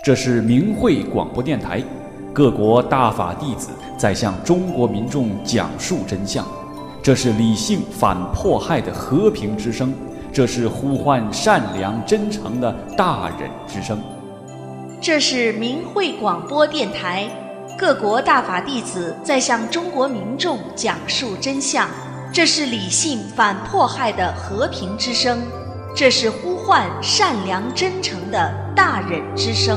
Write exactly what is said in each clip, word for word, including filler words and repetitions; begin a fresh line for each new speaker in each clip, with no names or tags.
这是明慧广播电台，各国大法弟子在向中国民众讲述真相。这是理性反迫害的和平之声，这是呼唤善良真诚的大忍之声。
这是明慧广播电台，各国大法弟子在向中国民众讲述真相。这是理性反迫害的和平之声，这是呼唤善良真诚的大忍之声。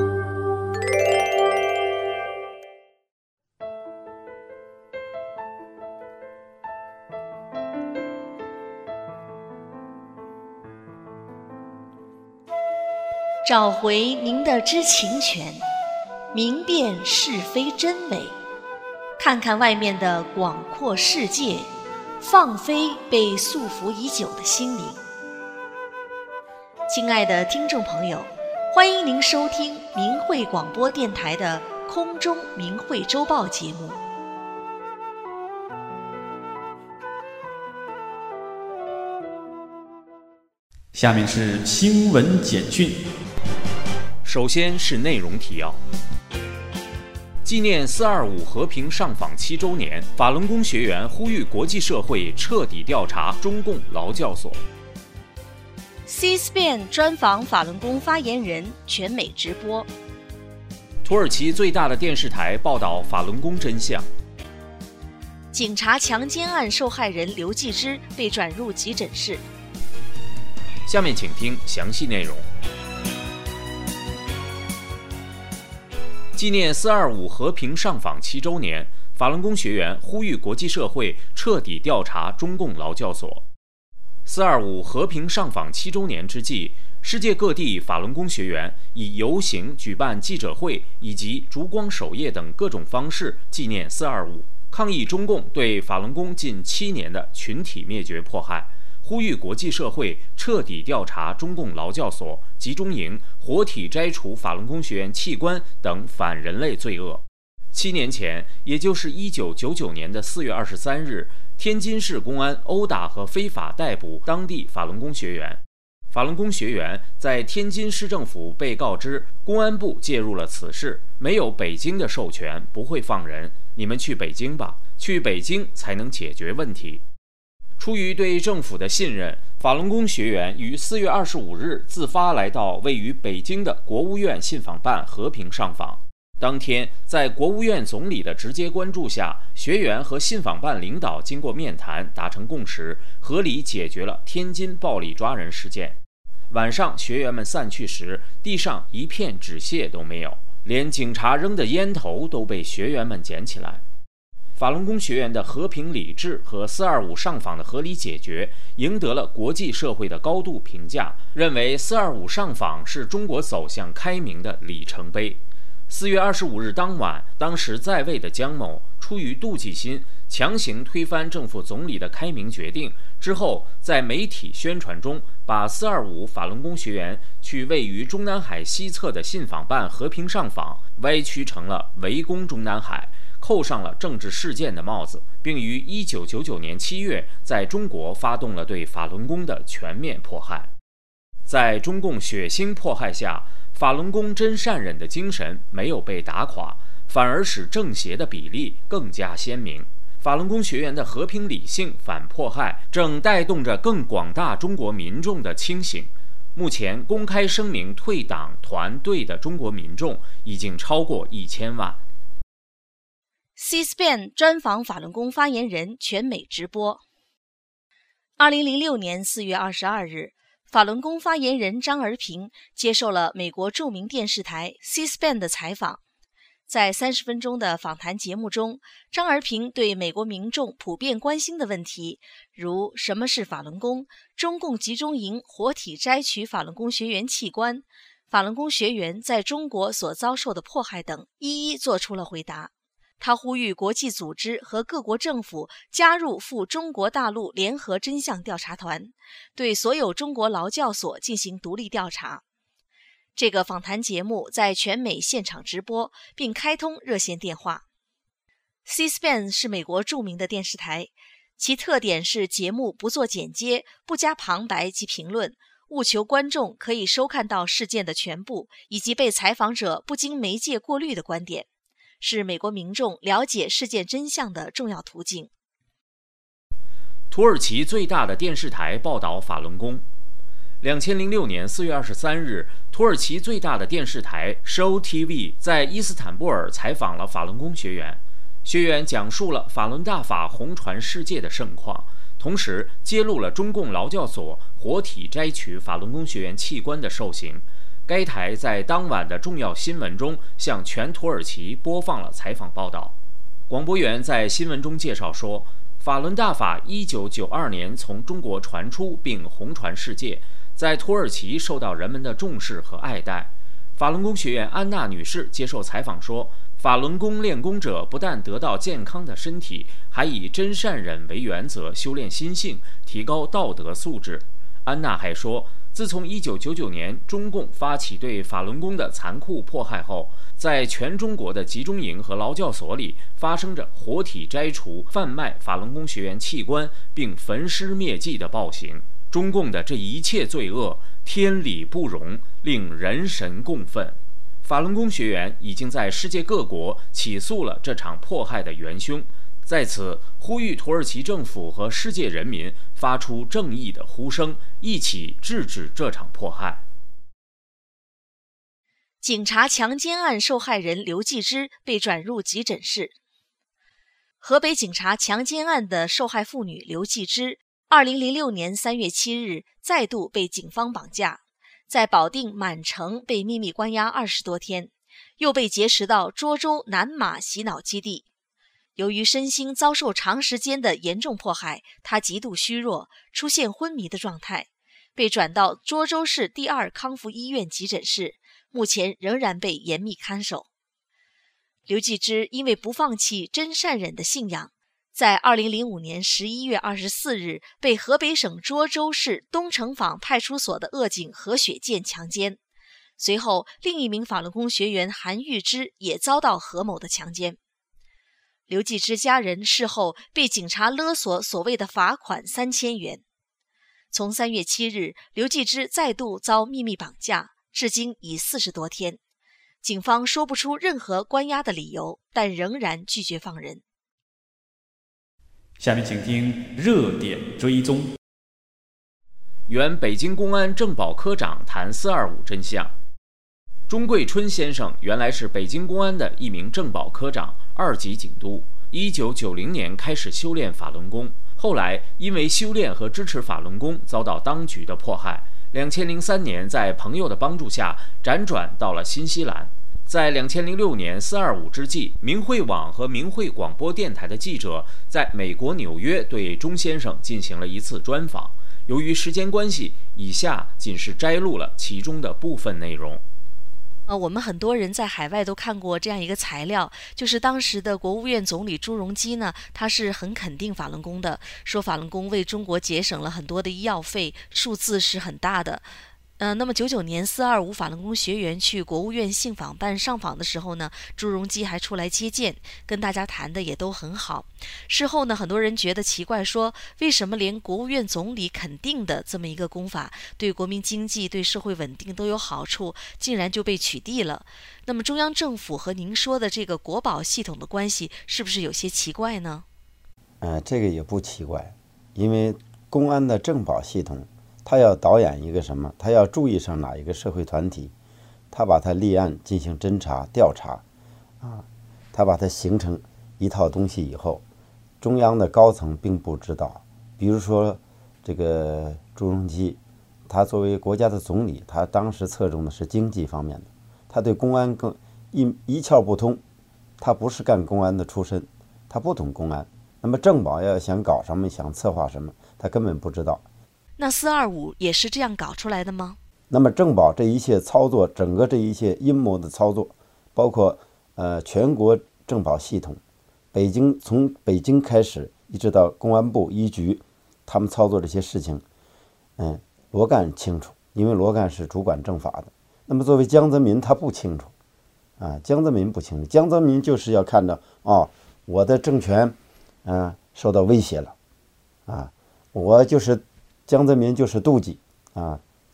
找回您的知情权，明辨是非真伪，看看外面的广阔世界，放飞被束缚已久的心灵。亲爱的听众朋友，欢迎您收听明慧广播电台的空中明慧周报节目。
下面是新闻简讯。
首先是内容提要。纪念四二五和平上访七周年，法轮功学员呼吁国际社会彻底调查中共劳教所。
C-SPAN 专访法轮功发言人，全美直播。
土耳其最大的电视台报道法轮功真相。
警察强奸案受害人刘继之被转入急诊室。
下面请听详细内容。纪念四二五和平上访七周年，法轮功学员呼吁国际社会彻底调查中共劳教所。四二五和平上访七周年之际，世界各地法轮功学员以游行、举办记者会以及烛光守夜等各种方式纪念四二五，抗议中共对法轮功近七年的群体灭绝迫害，呼吁国际社会彻底调查中共劳教所、集中营、活体摘除法轮功学员器官等反人类罪恶。七年前，也就是一九九九年的四月二十三日，天津市公安殴打和非法逮捕当地法轮功学员。法轮功学员在天津市政府被告知，公安部介入了此事，没有北京的授权，不会放人，你们去北京吧，去北京才能解决问题。出于对政府的信任，法轮功学员于四月二十五日自发来到位于北京的国务院信访办和平上访。当天，在国务院总理的直接关注下，学员和信访办领导经过面谈达成共识，合理解决了天津暴力抓人事件。晚上，学员们散去时，地上一片纸屑都没有，连警察扔的烟头都被学员们捡起来。法轮功学员的和平理智和四二五上访的合理解决，赢得了国际社会的高度评价，认为四二五上访是中国走向开明的里程碑。四月二十五日当晚，当时在位的江某出于妒忌心，强行推翻政府总理的开明决定，之后在媒体宣传中把四二五法轮功学员去位于中南海西侧的信访办和平上访歪曲成了围攻中南海，扣上了政治事件的帽子，并于一九九九年七月在中国发动了对法轮功的全面迫害。在中共血腥迫害下，法轮功真善忍的精神没有被打垮，反而使正邪的比例更加鲜明。法轮功学员的和平理性反迫害，正带动着更广大中国民众的清醒。目前公开声明退党团队的中国民众已经超过一千万。
C-SPAN 专访法轮功发言人，全美直播。二零零六年四月二十二日，法轮功发言人张而平接受了美国著名电视台 C-SPAN 的采访。在三十分钟的访谈节目中，张而平对美国民众普遍关心的问题，如什么是法轮功、中共集中营活体摘取法轮功学员器官、法轮功学员在中国所遭受的迫害等，一一做出了回答。他呼吁国际组织和各国政府加入赴中国大陆联合真相调查团，对所有中国劳教所进行独立调查。这个访谈节目在全美现场直播，并开通热线电话。C-SPAN 是美国著名的电视台，其特点是节目不做剪接，不加旁白及评论， 务求观众可以收看到事件的全部，以及被采访者不经媒介过滤的观点，是美国民众了解事件真相的重要途径。
土耳其最大的电视台报道法轮功。两千零六年四月二十三日，土耳其最大的电视台 Show T V 在伊斯坦布尔采访了法轮功学员，学员讲述了法轮大法红传世界的盛况，同时揭露了中共劳教所活体摘取法轮功学员器官的受刑。该台在当晚的重要新闻中向全土耳其播放了采访报道。广播员在新闻中介绍说，法轮大法一九九二年从中国传出并红传世界，在土耳其受到人们的重视和爱戴。法轮功学员安娜女士接受采访说，法轮功练功者不但得到健康的身体，还以真善忍为原则修炼心性，提高道德素质。安娜还说，自从一九九九年中共发起对法轮功的残酷迫害后，在全中国的集中营和劳教所里发生着活体摘除、贩卖法轮功学员器官并焚尸灭迹的暴行。中共的这一切罪恶，天理不容，令人神共愤。法轮功学员已经在世界各国起诉了这场迫害的元凶，在此呼吁土耳其政府和世界人民发出正义的呼声，一起制止这场迫害。
警察强奸案受害人刘继之被转入急诊室。河北警察强奸案的受害妇女刘继之，二零零六年三月七日再度被警方绑架，在保定满城被秘密关押二十多天，又被劫持到涿州南马洗脑基地。由于身心遭受长时间的严重迫害，他极度虚弱，出现昏迷的状态，被转到涿州市第二康复医院急诊室，目前仍然被严密看守。刘继之因为不放弃真善忍的信仰，在二零零五年十一月二十四日被河北省涿州市东城坊派出所的恶警何雪健强奸。随后，另一名法轮功学员韩玉芝也遭到何某的强奸。刘继之家人事后被警察勒索所谓的罚款三千元。从三月七日，刘继之再度遭秘密绑架，至今已四十多天。警方说不出任何关押的理由，但仍然拒绝放人。
下面请听热点追踪。
原北京公安政保科长谈四二五真相。钟贵春先生原来是北京公安的一名政保科长，二级警督。一九九零年开始修炼法轮功，后来因为修炼和支持法轮功遭到当局的迫害。两千零三年，在朋友的帮助下，辗转到了新西兰。在两千零六年四二五之际，明慧网和明慧广播电台的记者在美国纽约对钟先生进行了一次专访。由于时间关系，以下仅是摘录了其中的部分内容。
呃，我们很多人在海外都看过这样一个材料，就是当时的国务院总理朱镕基呢，他是很肯定法轮功的，说法轮功为中国节省了很多的医药费，数字是很大的。呃，那么九九年四二五法轮功学员去国务院信访办上访的时候呢，朱镕基还出来接见，跟大家谈的也都很好。事后呢，很多人觉得奇怪，说为什么连国务院总理肯定的这么一个功法，对国民经济、对社会稳定都有好处，竟然就被取缔了？那么中央政府和您说的这个国保系统的关系，是不是有些奇怪呢？
呃，这个也不奇怪，因为公安的政保系统，他要导演一个什么？他要注意上哪一个社会团体，他把他立案进行侦查调查，啊，他把它形成一套东西以后，中央的高层并不知道。比如说这个朱镕基，他作为国家的总理，他当时侧重的是经济方面的，他对公安更一一窍不通，他不是干公安的出身，他不懂公安。那么政保要想搞什么，想策划什么，他根本不知道。
那四二五也是这样搞出来的吗？
那么政保这一切操作，整个这一切阴谋的操作，包括呃全国政保系统，北京从北京开始一直到公安部一局，他们操作这些事情，嗯，罗干清楚，因为罗干是主管政法的。那么作为江泽民他不清楚，啊，江泽民不清楚，江泽民就是要看到哦，我的政权，嗯、呃，受到威胁了，啊，我就是江泽民就是妒忌啊，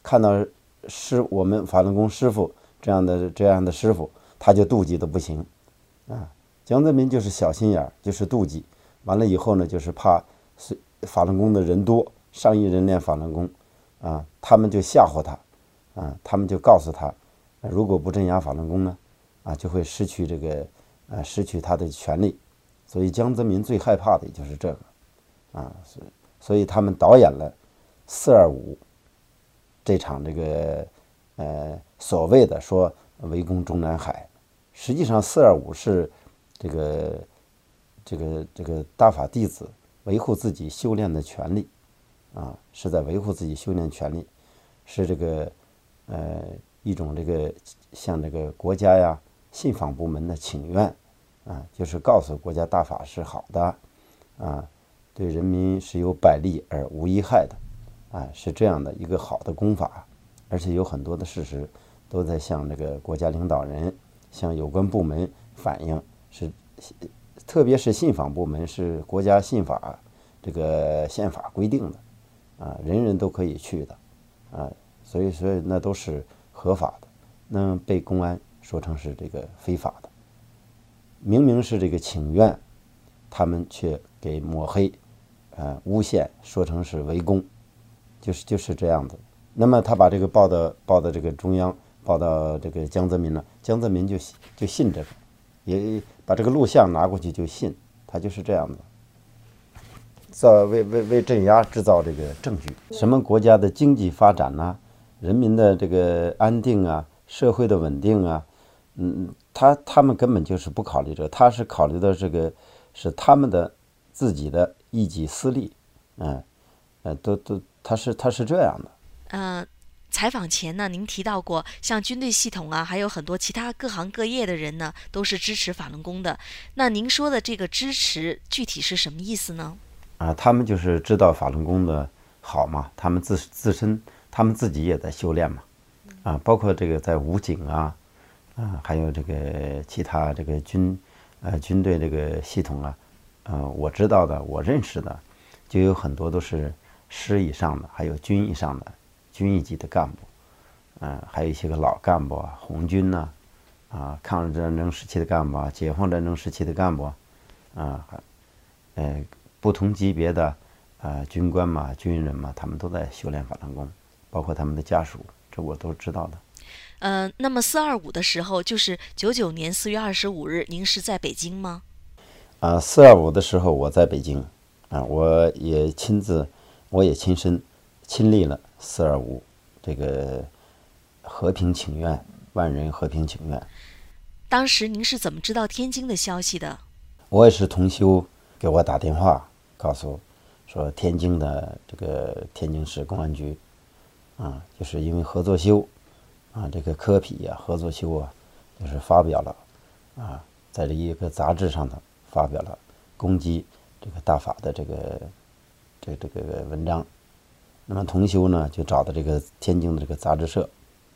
看到师我们法轮功师傅这样的这样的师傅，他就妒忌的不行啊。江泽民就是小心眼儿，就是妒忌，完了以后呢，就是怕法轮功的人多，上亿人练法轮功啊，他们就吓唬他啊，他们就告诉他，如果不镇压法轮功呢，啊，就会失去这个啊，失去他的权利。所以江泽民最害怕的也就是这个啊，所以所以他们导演了四二五这场这个呃所谓的说围攻中南海，实际上四二五是这个这个这个大法弟子维护自己修炼的权利啊，是在维护自己修炼权利，是这个呃一种这个向这个国家呀信访部门的请愿啊，就是告诉国家大法是好的啊，对人民是有百利而无一害的啊，是这样的一个好的功法，而且有很多的事实都在向这个国家领导人、向有关部门反映，是特别是信访部门是国家信法这个宪法规定的啊，人人都可以去的啊，所以所以那都是合法的，那被公安说成是这个非法的，明明是这个请愿，他们却给抹黑，呃，诬陷，说成是围攻，就是就是这样子。那么他把这个报到报到这个中央，报到这个江泽民了，江泽民就就信这个，也把这个录像拿过去就信，他就是这样子，造为为为镇压制造这个证据。什么国家的经济发展呐、啊，人民的这个安定啊，社会的稳定啊，嗯，他他们根本就是不考虑这，他是考虑的这个是他们的自己的一己私利，嗯，呃，都都他是他是这样的。
呃，采访前呢，您提到过，像军队系统啊，还有很多其他各行各业的人呢，都是支持法轮功的。那您说的这个支持，具体是什么意思呢？
啊，他们就是知道法轮功的好嘛，他们自自身，他们自己也在修炼嘛，啊，包括这个在武警啊，啊，还有这个其他这个军，呃，军队这个系统啊，呃，我知道的，我认识的，就有很多都是师以上的，还有军以上的。军一级的干部，嗯、呃，还有一些个老干部啊，红军呐、啊，啊，抗日战争时期的干部啊，解放战争时期的干部啊，啊，呃，不同级别的啊、呃、军官嘛、军人嘛，他们都在修炼法轮功，包括他们的家属，这我都知道的。
呃，那么四二五的时候，就是九九年四月二十五日，您是在北京吗？
啊，四二五的时候我在北京，啊，我也亲自，我也亲身亲历了。四二五这个和平请愿，万人和平请愿。
当时您是怎么知道天津的消息的？
我也是同修给我打电话，告诉说天津的这个天津市公安局啊，就是因为合作修啊，这个科痞啊，合作修啊，就是发表了啊，在这一个杂志上头发表了攻击这个大法的这个这这个文章。那么同修呢，就找到这个天津的这个杂志社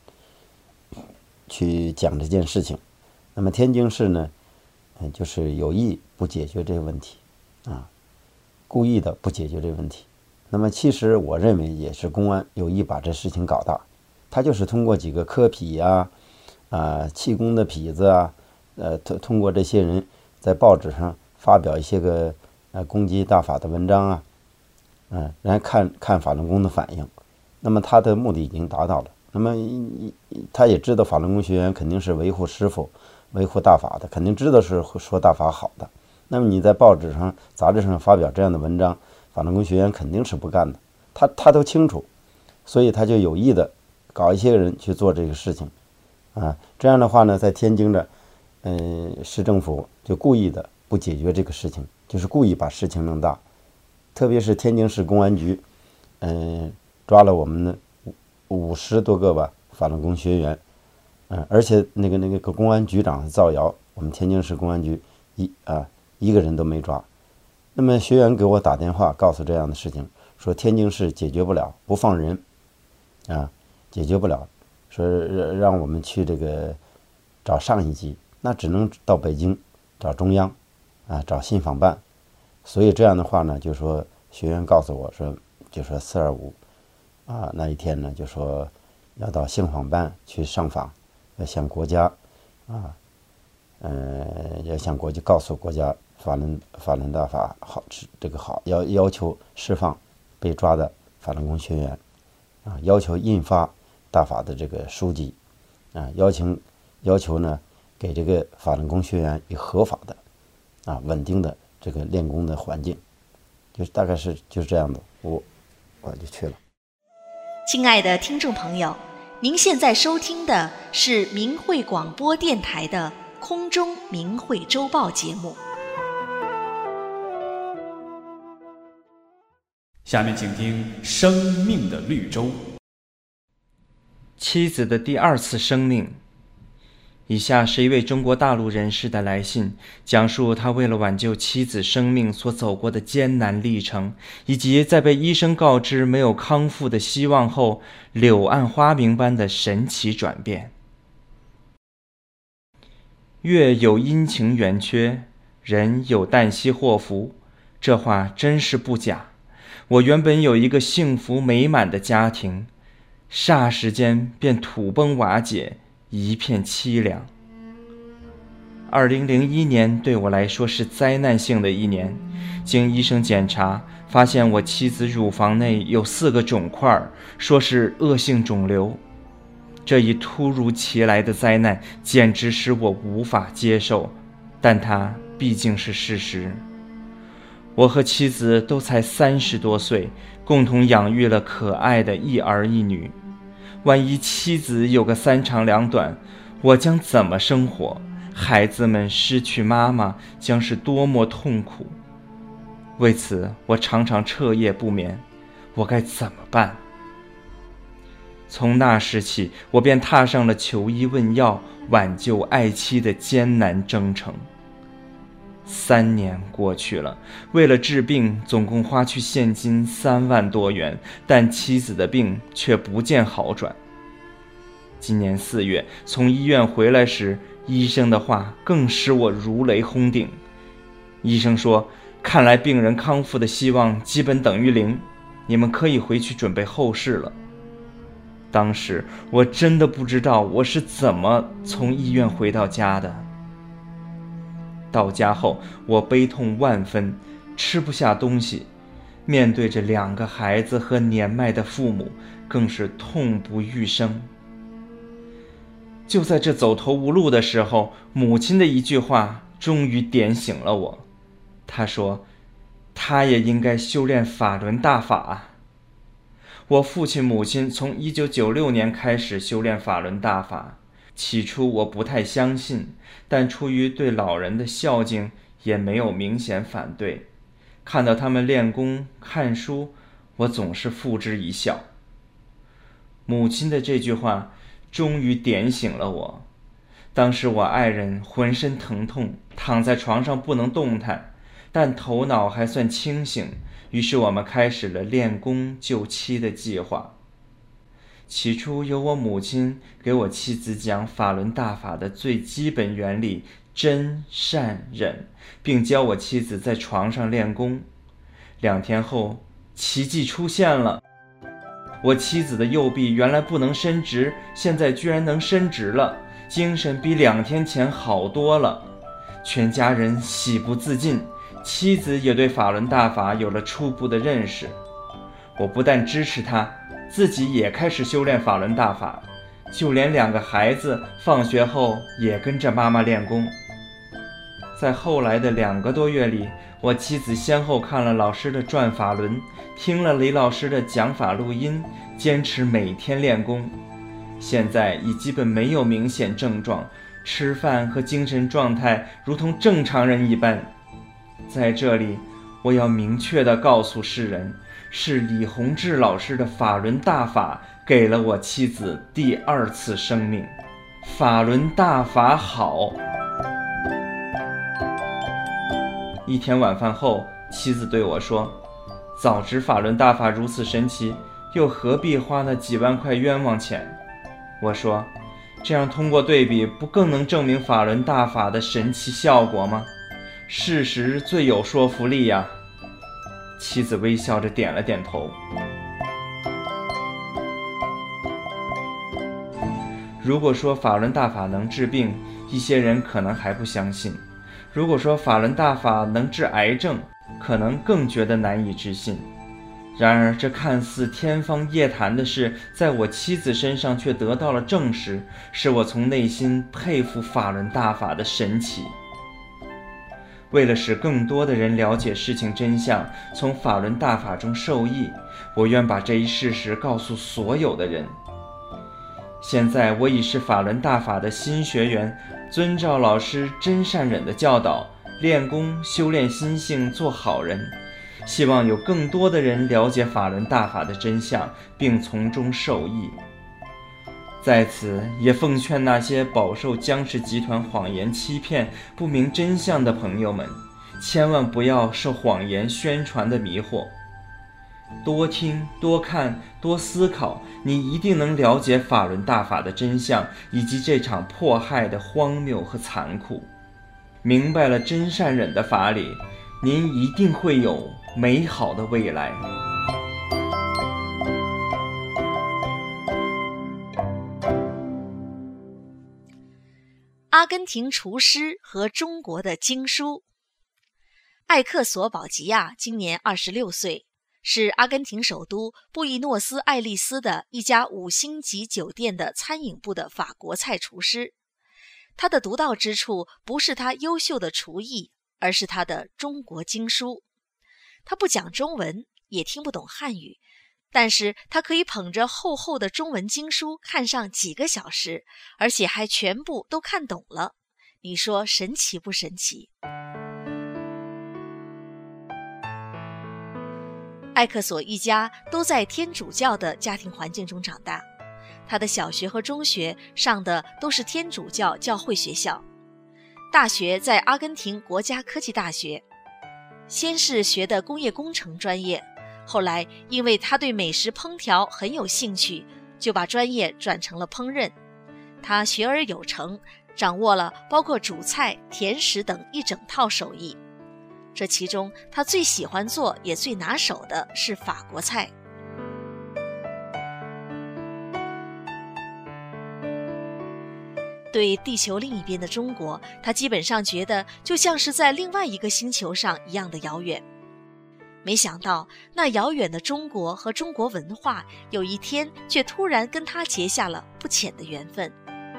去讲这件事情。那么天津市呢，嗯，就是有意不解决这个问题啊，故意的不解决这个问题。那么其实我认为也是公安有意把这事情搞大，他就是通过几个科痞呀、啊、啊气功的痞子啊，呃，通通过这些人在报纸上发表一些个呃攻击大法的文章啊。嗯，然后看看法轮功的反应，那么他的目的已经达到了。那么他也知道法轮功学员肯定是维护师傅、维护大法的，肯定知道是说大法好的。那么你在报纸上、杂志上发表这样的文章，法轮功学员肯定是不干的。他他都清楚，所以他就有意的搞一些人去做这个事情，啊，这样的话呢，在天津的，嗯、呃，市政府就故意的不解决这个事情，就是故意把事情弄大。特别是天津市公安局，嗯、呃，抓了我们的五十多个吧法轮功学员，嗯、呃，而且那个那个公安局长造谣，我们天津市公安局一啊一个人都没抓。那么学员给我打电话告诉这样的事情，说天津市解决不了，不放人，啊，解决不了，说让我们去这个找上一级，那只能到北京找中央，啊，找信访办。所以这样的话呢，就说学员告诉我说，就说四二五啊那一天呢，就说要到信访办去上访，要向国家啊，呃，要向国际告诉国家法轮法轮大法好，这个好，要要求释放被抓的法轮功学员啊，要求印发大法的这个书籍啊，要求要求呢给这个法轮功学员以合法的啊稳定的这个练功的环境，就是大概是就是这样的，我我就去了。
亲爱的听众朋友，您现在收听的是明慧广播电台的空中明慧周报节目。
下面请听《生命的绿洲》。
妻子的第二次生命。以下是一位中国大陆人士的来信，讲述他为了挽救妻子生命所走过的艰难历程，以及在被医生告知没有康复的希望后，柳暗花明般的神奇转变。月有阴晴圆缺，人有旦夕祸福，这话真是不假。我原本有一个幸福美满的家庭，霎时间便土崩瓦解，一片凄凉。二零零一年对我来说是灾难性的一年，经医生检查，发现我妻子乳房内有四个肿块，说是恶性肿瘤。这一突如其来的灾难简直使我无法接受，但它毕竟是事实。我和妻子都才三十多岁，共同养育了可爱的一儿一女。万一妻子有个三长两短，我将怎么生活？孩子们失去妈妈将是多么痛苦。为此，我常常彻夜不眠，我该怎么办？从那时起，我便踏上了求医问药、挽救爱妻的艰难征程。三年过去了，为了治病，总共花去现金三万多元，但妻子的病却不见好转。今年四月从医院回来时，医生的话更使我如雷轰顶。医生说，看来病人康复的希望基本等于零，你们可以回去准备后事了。当时我真的不知道我是怎么从医院回到家的。到家后，我悲痛万分，吃不下东西，面对着两个孩子和年迈的父母，更是痛不欲生。就在这走投无路的时候，母亲的一句话终于点醒了我。她说，她也应该修炼法轮大法。我父亲母亲从一九九六年开始修炼法轮大法，起初我不太相信，但出于对老人的孝敬，也没有明显反对。看到他们练功看书，我总是付之一笑。母亲的这句话终于点醒了我。当时我爱人浑身疼痛，躺在床上不能动弹，但头脑还算清醒，于是我们开始了练功救妻的计划。起初由我母亲给我妻子讲法轮大法的最基本原理真善忍，并教我妻子在床上练功。两天后，奇迹出现了。我妻子的右臂原来不能伸直，现在居然能伸直了，精神比两天前好多了。全家人喜不自禁，妻子也对法轮大法有了初步的认识。我不但支持她，自己也开始修炼法轮大法，就连两个孩子放学后也跟着妈妈练功。在后来的两个多月里，我妻子先后看了老师的转法轮，听了李老师的讲法录音，坚持每天练功。现在已基本没有明显症状，吃饭和精神状态如同正常人一般。在这里，我要明确地告诉世人，是李洪志老师的法轮大法给了我妻子第二次生命。法轮大法好。一天晚饭后，妻子对我说，早知法轮大法如此神奇，又何必花那几万块冤枉钱？我说，这样通过对比，不更能证明法轮大法的神奇效果吗？事实最有说服力呀。妻子微笑着点了点头。 如果说法轮大法能治病，一些人可能还不相信；如果说法轮大法能治癌症，可能更觉得难以置信。然而这看似天方夜谭的事，在我妻子身上却得到了证实，使我从内心佩服法轮大法的神奇。为了使更多的人了解事情真相，从法轮大法中受益，我愿把这一事实告诉所有的人。现在我已是法轮大法的新学员，遵照老师真善忍的教导，练功修炼心性，做好人。希望有更多的人了解法轮大法的真相，并从中受益。在此也奉劝那些饱受姜氏集团谎言欺骗、不明真相的朋友们，千万不要受谎言宣传的迷惑。多听、多看、多思考，你一定能了解法轮大法的真相，以及这场迫害的荒谬和残酷。明白了真善忍的法理，您一定会有美好的未来。
阿根廷厨师和中国的经书。艾克索·保吉亚今年二十六岁，是阿根廷首都布宜诺斯艾利斯的一家五星级酒店的餐饮部的法国菜厨师。他的独到之处不是他优秀的厨艺，而是他的中国经书。他不讲中文，也听不懂汉语，但是他可以捧着厚厚的中文经书看上几个小时，而且还全部都看懂了。你说神奇不神奇？艾克索一家都在天主教的家庭环境中长大，他的小学和中学上的都是天主教教会学校，大学在阿根廷国家科技大学，先是学的工业工程专业，后来因为他对美食烹调很有兴趣，就把专业转成了烹饪。他学而有成，掌握了包括主菜、甜食等一整套手艺。这其中他最喜欢做也最拿手的是法国菜。对地球另一边的中国，他基本上觉得就像是在另外一个星球上一样的遥远。没想到那遥远的中国和中国文化，有一天却突然跟他结下了不浅的缘分。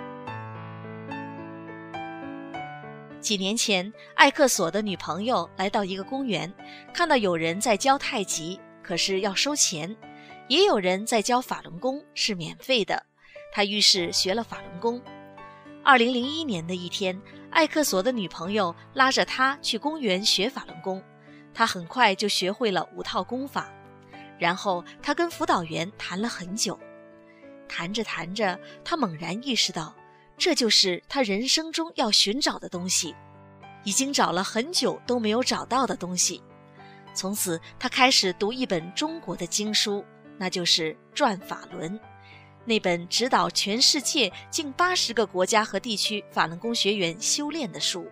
几年前，艾克索的女朋友来到一个公园，看到有人在教太极，可是要收钱，也有人在教法轮功，是免费的。他于是学了法轮功。二零零一年的一天，艾克索的女朋友拉着他去公园学法轮功，他很快就学会了五套功法。然后他跟辅导员谈了很久，谈着谈着，他猛然意识到，这就是他人生中要寻找的东西，已经找了很久都没有找到的东西。从此他开始读一本中国的经书，那就是《转法轮》，那本指导全世界近八十个国家和地区法轮功学员修炼的书。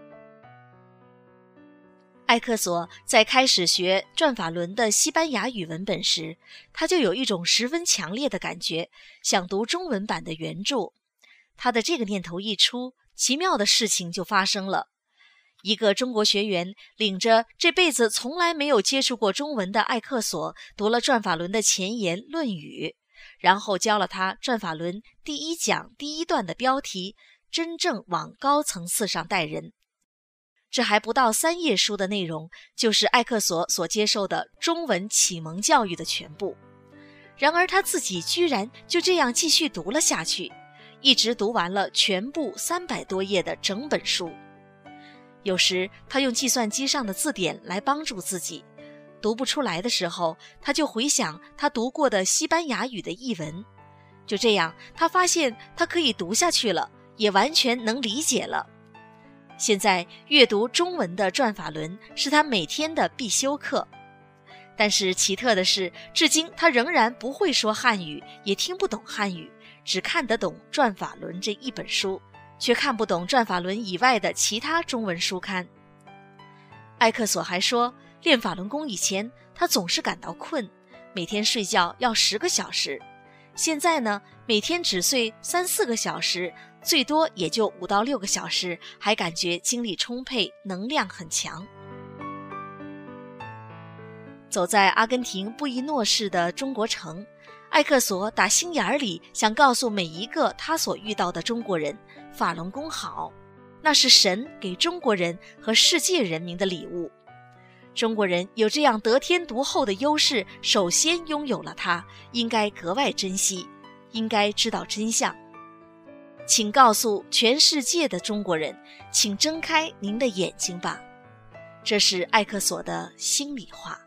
艾克索在开始学转法轮的西班牙语文本时，他就有一种十分强烈的感觉，想读中文版的原著。他的这个念头一出，奇妙的事情就发生了。一个中国学员领着这辈子从来没有接触过中文的艾克索，读了转法轮的前言《论语》，然后教了他转法轮第一讲第一段的标题，真正往高层次上带人。这还不到三页书的内容，就是艾克索所接受的中文启蒙教育的全部。然而他自己居然就这样继续读了下去，一直读完了全部三百多页的整本书。有时他用计算机上的字典来帮助自己，读不出来的时候，他就回想他读过的西班牙语的译文。就这样，他发现他可以读下去了，也完全能理解了。现在阅读中文的转法轮是他每天的必修课。但是奇特的是，至今他仍然不会说汉语，也听不懂汉语，只看得懂转法轮这一本书，却看不懂转法轮以外的其他中文书刊。艾克索还说，练法轮功以前他总是感到困，每天睡觉要十个小时。 现在呢，每天只睡三四个小时，最多也就五到六个小时，还感觉精力充沛，能量很强。走在阿根廷布宜诺市的中国城，艾克索打心眼里想告诉每一个他所遇到的中国人，法轮功好，那是神给中国人和世界人民的礼物。中国人有这样得天独厚的优势，首先拥有了它，应该格外珍惜，应该知道真相。请告诉全世界的中国人，请睁开您的眼睛吧。这是艾克索的心里话。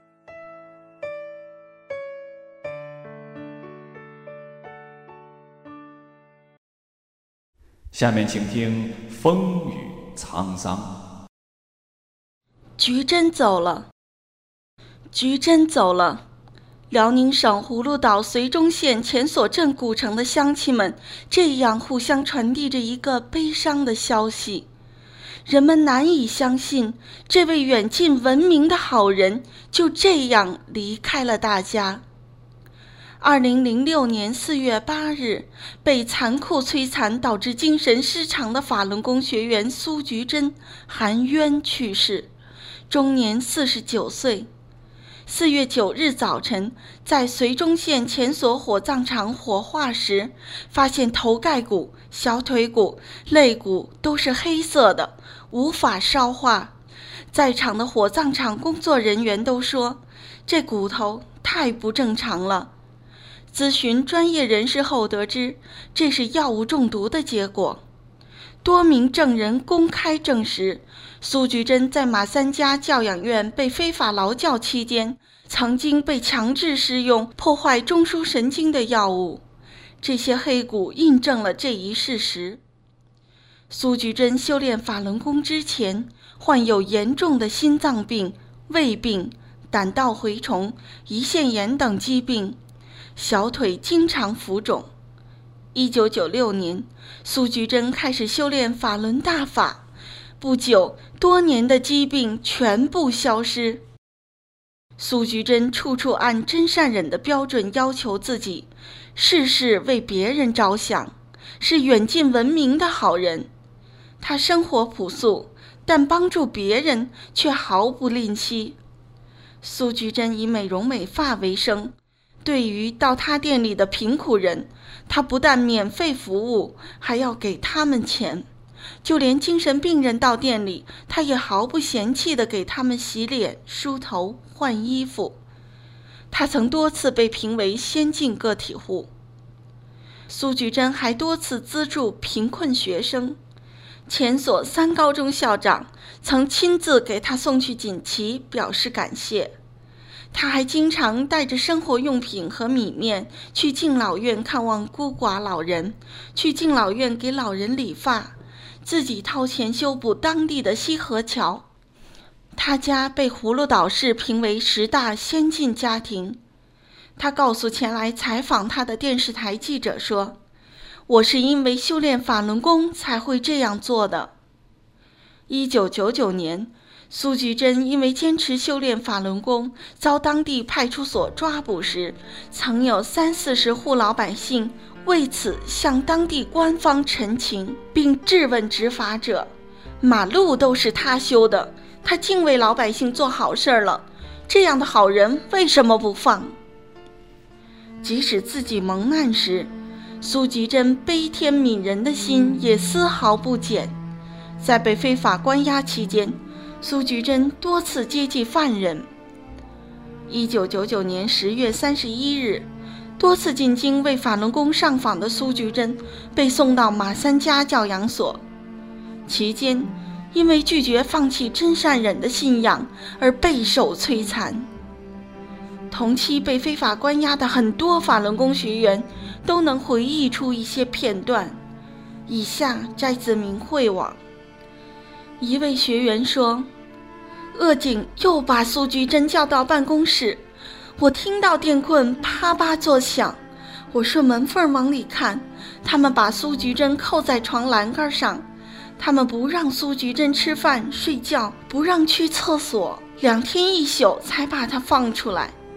下面请听风雨沧桑。
菊珍走了，菊珍走了。辽宁省葫芦岛绥中县前所镇古城的乡亲们这样互相传递着一个悲伤的消息。人们难以相信，这位远近闻名的好人就这样离开了大家。二零零六年四月八日，被残酷摧残导致精神失常的法轮功学员苏菊珍含冤去世，终年四十九岁。四月九日早晨，在绥中县前所火葬场火化时，发现头盖骨、小腿骨、肋骨都是黑色的，无法烧化。在场的火葬场工作人员都说，这骨头太不正常了。咨询专业人士后得知，这是药物中毒的结果。多名证人公开证实，苏菊珍在马三家教养院被非法劳教期间，曾经被强制施用破坏中枢神经的药物。这些黑骨印证了这一事实。苏菊珍修炼法轮功之前，患有严重的心脏病、胃病、胆道蛔虫、胰腺炎等疾病，小腿经常浮肿。一九九六年，苏菊珍开始修炼法轮大法，不久，多年的疾病全部消失。苏菊珍处处按真善忍的标准要求自己，事事为别人着想，是远近闻名的好人。他生活朴素，但帮助别人却毫不吝惜。苏菊珍以美容美发为生，对于到他店里的贫苦人，他不但免费服务，还要给他们钱。就连精神病人到店里，他也毫不嫌弃地给他们洗脸、梳头、换衣服。他曾多次被评为先进个体户。苏菊珍还多次资助贫困学生，前所三高中校长曾亲自给他送去锦旗，表示感谢。他还经常带着生活用品和米面去敬老院看望孤寡老人，去敬老院给老人理发，自己掏钱修补当地的西河桥。他家被葫芦岛市评为十大先进家庭。他告诉前来采访他的电视台记者说，我是因为修炼法轮功才会这样做的。一九九九年，苏菊珍因为坚持修炼法轮功，遭当地派出所抓捕时，曾有三四十户老百姓为此向当地官方陈情，并质问执法者，马路都是他修的，他竟为老百姓做好事了，这样的好人为什么不放？即使自己蒙难时，苏菊珍悲天悯人的心也丝毫不减。在被非法关押期间，苏菊珍多次接济犯人。一九九九年十月三十一日，多次进京为法轮功上访的苏菊珍被送到马三家教养所，期间因为拒绝放弃真善忍的信仰而备受摧残。同期被非法关押的很多法轮功学员都能回忆出一些片段，以下摘自明慧网。一位学员说，恶警又把苏菊珍叫到办公室，我听到电棍啪啪作响，我顺门缝往里看，他们把苏菊珍扣在床栏杆上，他们不让苏菊珍吃饭睡觉，不让去厕所，两天一宿才把她放出来。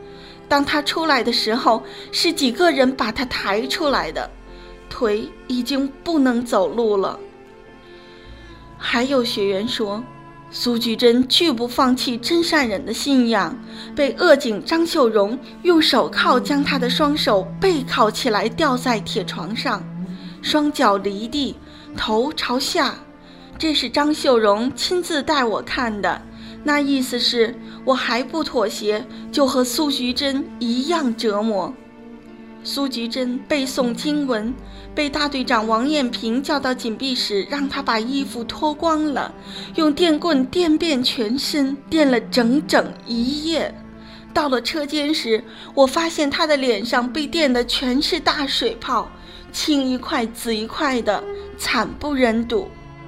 当他出来的时候，是几个人把他抬出来的，腿已经不能走路了。还有学员说，苏菊珍拒不放弃真善忍的信仰，被恶警张秀荣用手铐将他的双手背铐起来，吊在铁床上，双脚离地，头朝下。这是张秀荣亲自带我看的，那意思是我还不妥协，就和苏菊珍一样折磨。苏菊珍背诵经文，被大队长王艳平叫到紧闭室，让他把衣服脱光了，用电棍电遍全身，电了整整一夜。到了车间时，我发现他的脸上被电的全是大水泡，青一块紫一块的，惨不忍睹。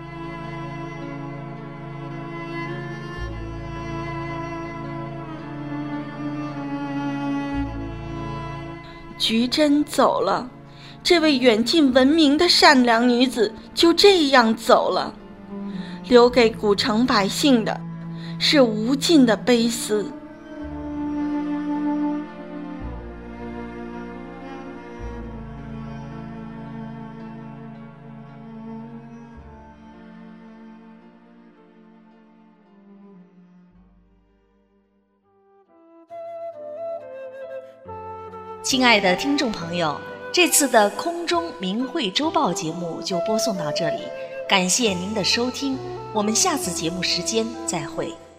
菊珍走了，这位远近闻名的善良女子就这样走了，留给古城百姓的是无尽的悲思。
亲爱的听众朋友，这次的空中明慧周报节目就播送到这里，感谢您的收听，我们下次节目时间再会。